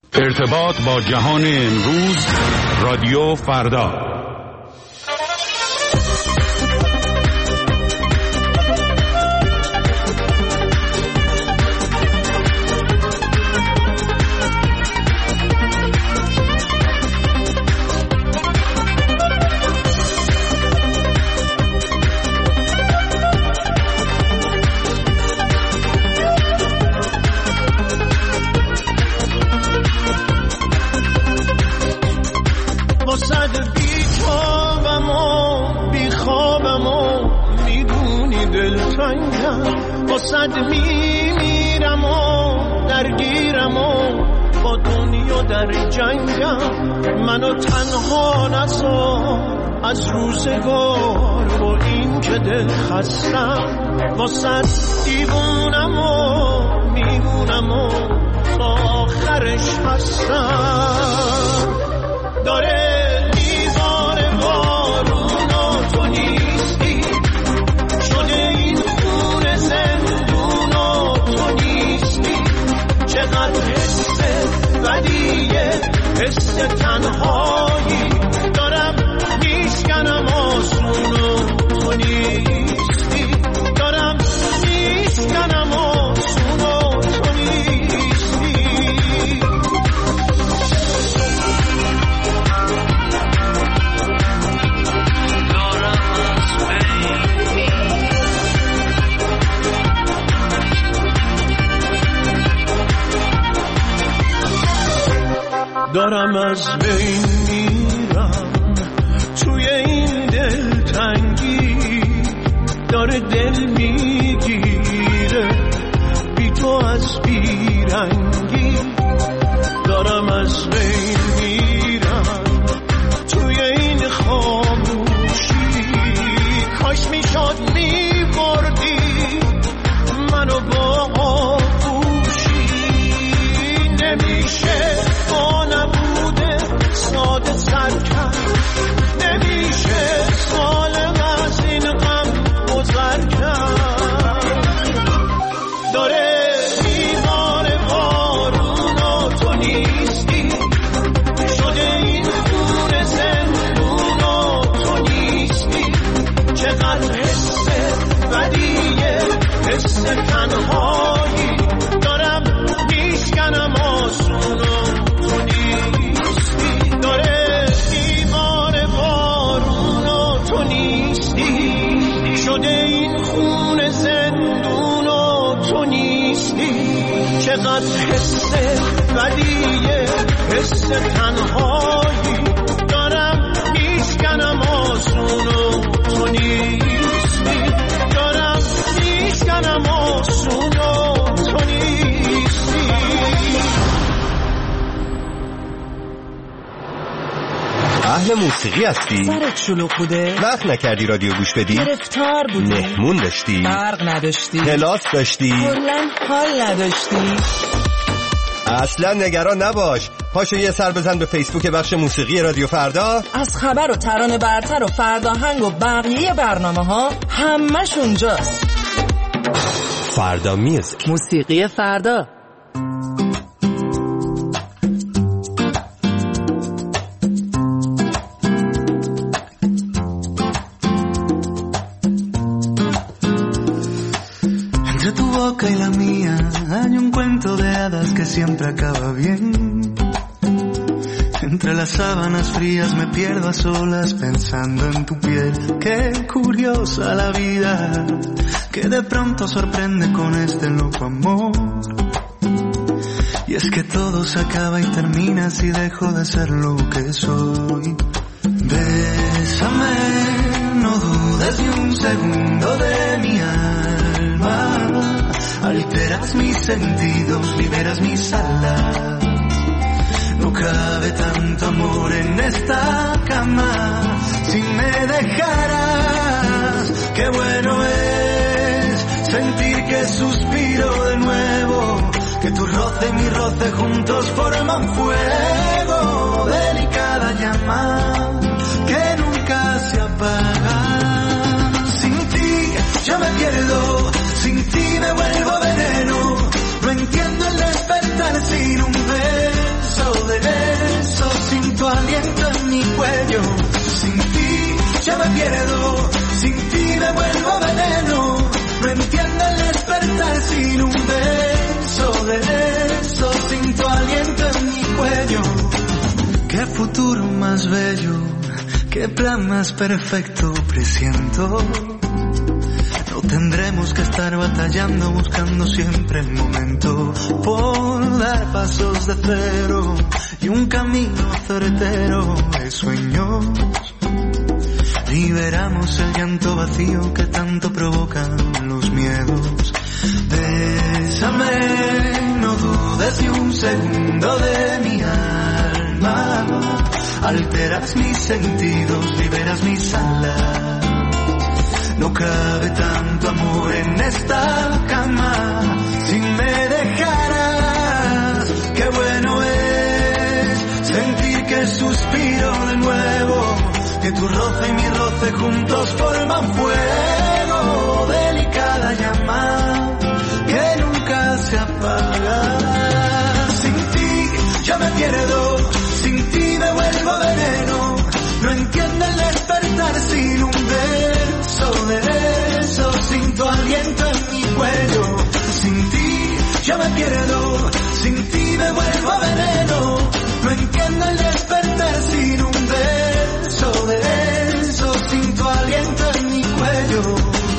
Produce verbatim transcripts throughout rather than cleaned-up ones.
ارتباط با جهان امروز، رادیو فردا. صد میمیرم و درگیرم و با دنیا در جنگم، منو تنها نذار از روزگار و این که دل خستم، واسه دیوونم و میمونم و تا آخرش هستم. داره میزان بارون و تو نیستی، شده این خون زندون و تو نیستی، چقدر حس بدیه، حس تنهایی دارم میشکنم آسون و تو نیستی، دارم میشکنم آسون و تو نیستی. دارم از بین میرم توی این دلتنگی، داره دل میگیره بی تو از بیرنگی. دارم از بین میرم توی این خاموشی، کاش میشد میبردی منو با آغوشی. نمیشه با نبوده ساده سر کرد، نمیشه سالم از این غم گذر کرد. داره میباره بارون و تو نیستی، شده این خون زندون و تو نیستی، چقدر حس بدیه، حس تنهایی دارم میشکنم آسون و تو نیستی. داره دیوار بارون و تو نیستی، شده این خون زندون و تو نیستی، چقدر حس بدیه، حس تنهایی دارم میشکنم آسون و تو نیستی، دارم میشکنم آسون و تو نیستی. اهل موسیقی هستی؟ سرت شلوغ بوده؟ وقت نکردی رادیو گوش بدی؟ گرفتار بودی؟ مهمون داشتی؟ برق نداشتی؟ کلاس داشتی؟ کلاً حال نداشتی؟ اصلا نگران نباش، پاشو یه سر بزن به فیسبوک بخش موسیقی رادیو فردا. از خبر و ترانه برتر و فرداهنگ و بقیه برنامه ها همش اونجاست. فردا میوزیک، موسیقی فردا. Y la mía hay un cuento de hadas que siempre acaba bien. Entre las sábanas frías me pierdo a solas pensando en tu piel. Qué curiosa la vida, que de pronto sorprende con este loco amor. Y es que todo se acaba y termina si dejo de ser lo que soy. Bésame, no dudes ni un segundo de mi alma. Alteras mis sentidos, liberas mis alas. No cabe tanto amor en esta cama. Si me dejaras, qué bueno es sentir que suspiro de nuevo, que tu roce y mi roce juntos forman fuego. Delicada llama que nunca se apaga. Sin ti yo me pierdo, sin ti me vuelvo veneno. No entiendo el despertar sin un beso. me pierdo, sin ti me vuelvo veneno. No entiendo el despertar sin un beso de eso, sin tu aliento en mi cuello. Qué futuro más bello, qué plan más perfecto presiento. No tendremos que estar batallando, buscando siempre el momento, por dar pasos de cero y un camino certero de sueños. Liberamos el llanto vacío que tanto provocan los miedos. Bésame, no dudes ni un segundo de mi alma. Alteras mis sentidos, liberas mis alas. No cabe tanto amor en esta cama. Si me dejaras, qué bueno es sentir que suspiro de nuevo, que tu roce y mi roce juntos forman fuego. Delicada llama que nunca se apaga. Sin ti yo me pierdo, sin ti me vuelvo veneno. No entiendo el despertar sin un beso de eso, sin tu aliento en mi cuello. Sin ti yo me pierdo, sin ti me vuelvo veneno. No entiendo el despertar sin un beso de eso, sin tu aliento en mi cuello.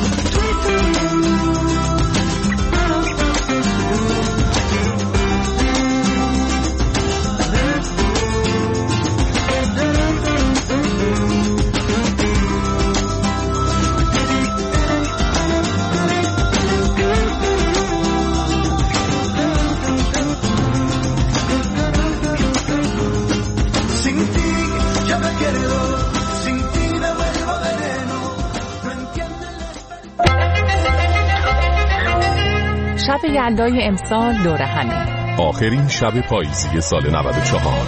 شب یلدای امسال دور همه، آخرین شب پاییزی سال نود و چهار.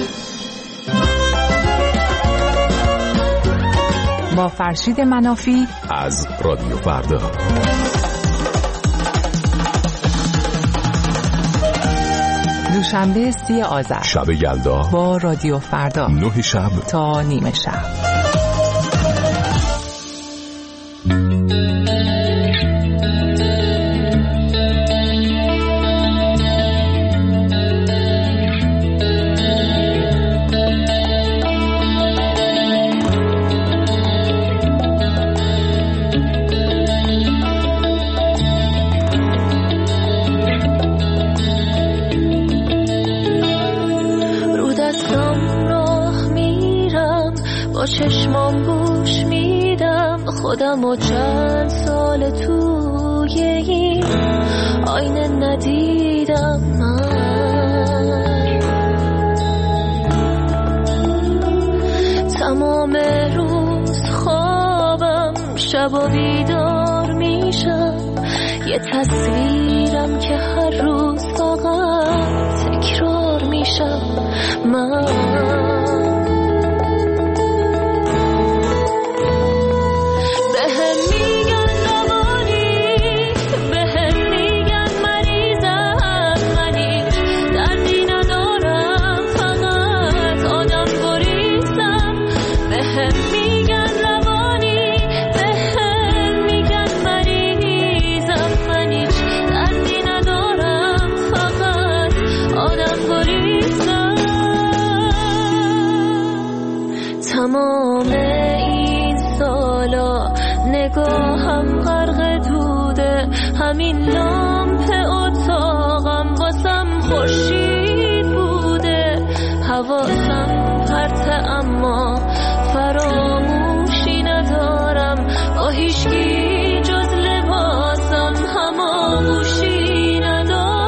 با فرشید منافی از رادیو فردا. دوشنبه سی آذر، شب یلدا با رادیو فردا، نه شب تا نیمه شب. چشمام گوش میدم خودم و چند سال توی این آینه ندیدم من. تمام روز خوابم، شب و بیدار میشم، یه تصویرم که هر روز فقط تکرار میشم من. تمام این سالا نگاهم غرق دوده، همین لامپ اتاقم واسم خورشید بوده. حواسم پرته اما فراموشی ندارم، با هیچکی جز لباسم هماغوشی ندارم.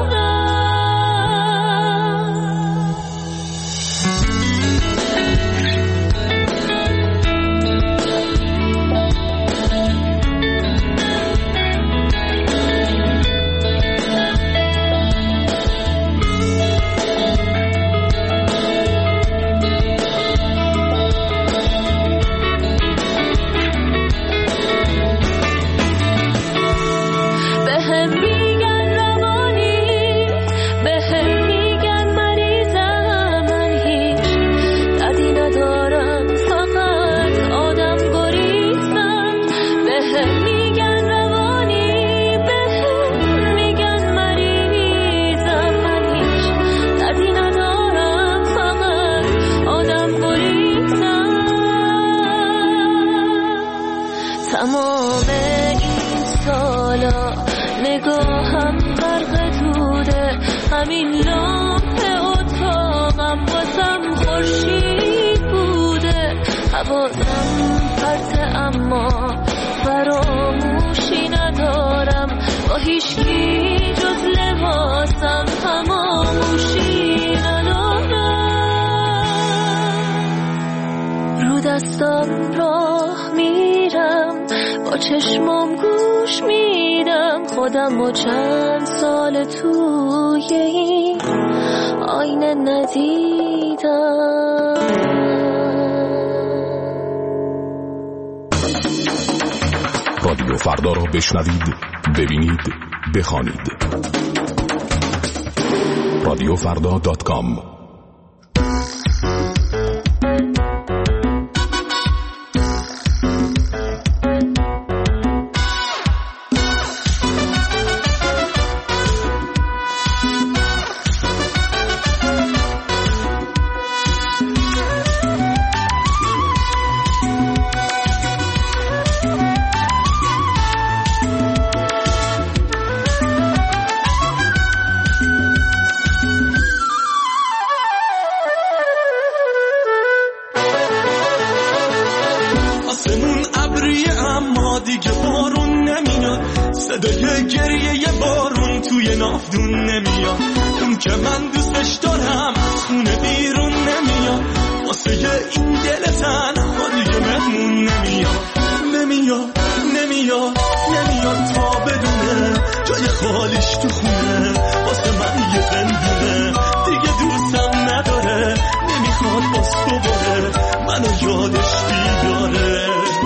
لامپ اتاقم واسم خورشید بوده، حواسم پرته اما فراموشی ندارم، با هیچکی جز لباسم هماموشی ندارم. رو دستام راه میرم، با چشمام گوش میدم، خودم و چند سال توی این آینه ندیدم. رادیو فردا رو بشنوید، ببینید، بخوانید. رادیو فردا دات کام. صدای گریه بارون توی نافدون نمیاد، اون که من دوستش دارم از خونه بیرون نمیاد، واسه این دل تنها دیگه مهمون نمیاد. نمیاد نمیاد نمیاد تا بدونه جای خالیش تو خونه، واسه من یه زندونه دیگه دوستم نداره، نمیخواد باز دوباره منو یادش بیداره.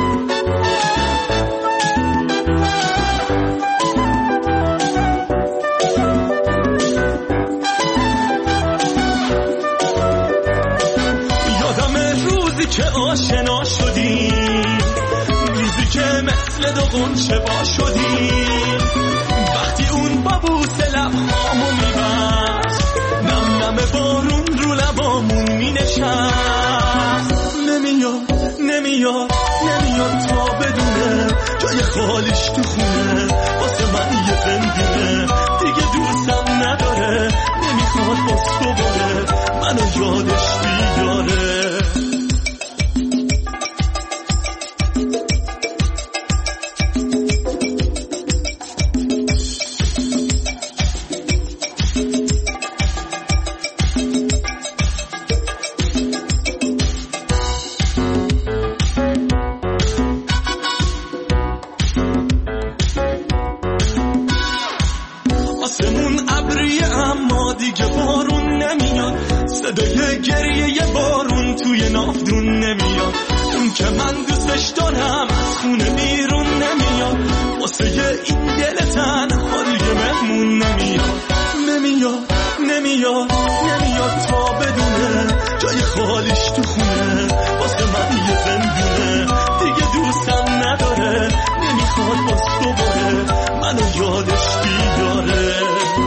که آشنا شدیم، روزی که مثل دو غنچه با شدیم، وقتی اون با بوسه لبهامو میبست، نم نم بارون رو لبامون مینشست. نمیاد نمیاد نمیاد تا بدونه جای خالیش تو خونه، واسه من یه زندونه دیگه دوستم نداره، نمیخواد باز دوباره منو یادش بیداره. آسمون ابریه اما دیگه بارون نمیاد، صدای گریه بارون توی نافدون نمیاد، اون که من دوستش دارم از خونه بیرون نمیاد، واسه این دل تنها دیگه مهمون نمیاد. نمیاد نمیاد نمیاد تا بدونه جای خالیش تو خونه، واسه من یه زندونه دیگه دوستم نداره، نمیخواد باز دوباره منو یادش بیداره.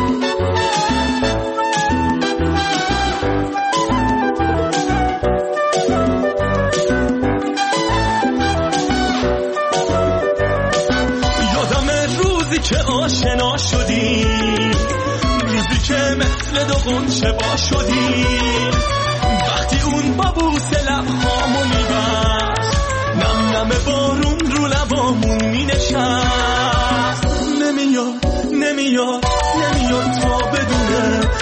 که آشنا شدیم، روزی که مثل دو غنچه با شدیم، وقتی اون با بوسه لبهامو میبست، نم نم بارون رو لبامون مینشست. نمیاد نمیاد نمیاد تا بدونه